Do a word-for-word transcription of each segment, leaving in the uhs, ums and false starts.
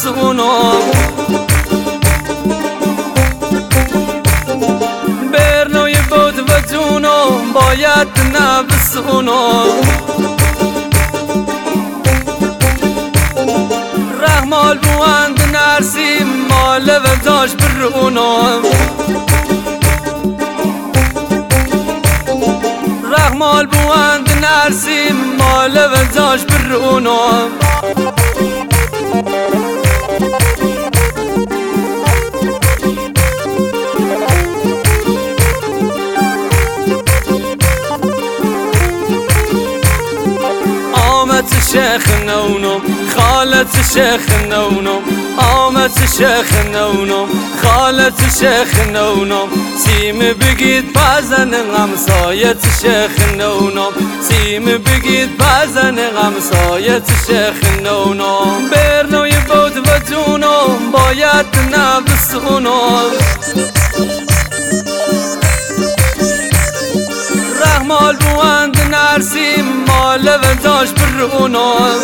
نبسونم برنوی بود و جونم باید نبسونم رحمال بوند نرسی مال و داش برونم رحمال بوند نرسی مال و داش برونم شیخ نونم خالت شیخ نونم آمد شیخ نونم خالت شیخ نونم سیم بگید بزن غمسایت شیخ نونم سیم بگید بزن غمسایت شیخ نونم برنوی بود و جونم باید نبسونم رحمال بوند نرسی مال و داش برونم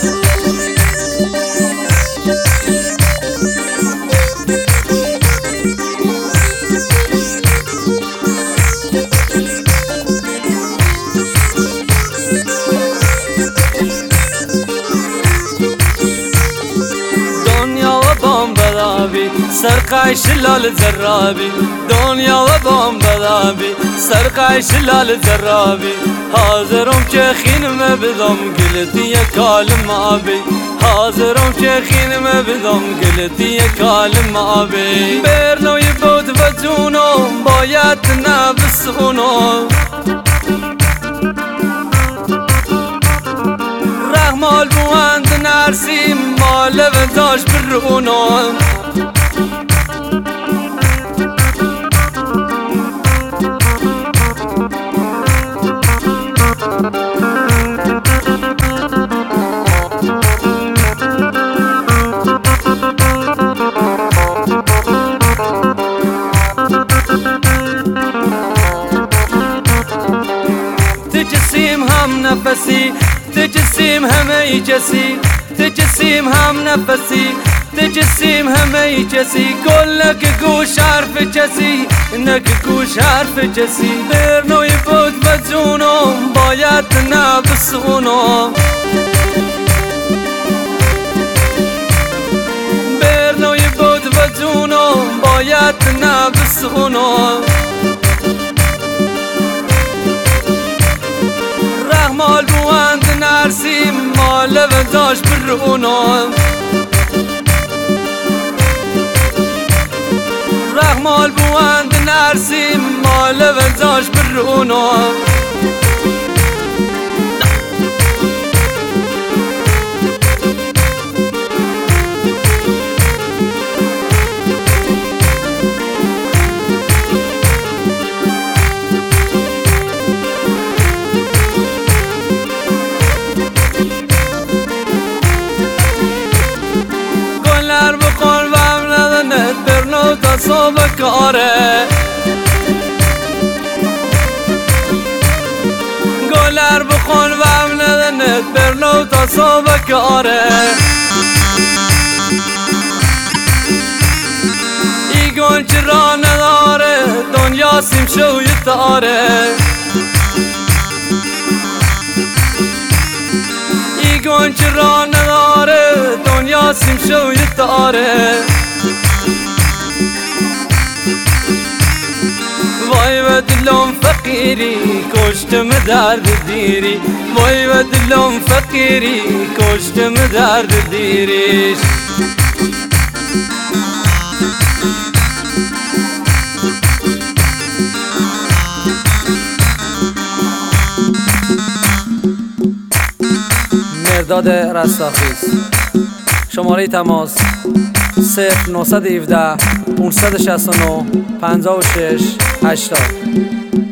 دنیا و بام بدابی سرقای شلال زرابی دنیا و بام بدابی سرقای شلال زرابی حاضرم که خینم بدم گلتی کالم آبی حاضرم که خینم بدم گلتی کالم آبی برنوی بود و جونم باید نبسونم رحمال بوند نرسی مال و داش برونم تجسیم هم نفسی تجسیم همه کسی تجسیم هم نفسی تجسیم همه کسی کلک گوش حرف کسی نک گوش حرف کسی برنوی بود و جونم باید نبسونم برنوی بود و جونم باید نبسونم رحمال بوند نرسی مال و داش برونم رحمال بوند نرسی مال و داش برونم تا صبح کاره گلر بخون و هم ندنت برنو تا صبح کاره ای گل چرا نداره دنیا سیم شوی تاره ای گل چرا نداره دنیا سیم شوی تاره وای و دلم فقیری کشتم درد دیری وای و دلم فقیری کشتم درد دیریش مرداد رستاخیز شماره تماس صفر نه یک هفت پانصد و شصت و نه پنجاه و شش هشتاد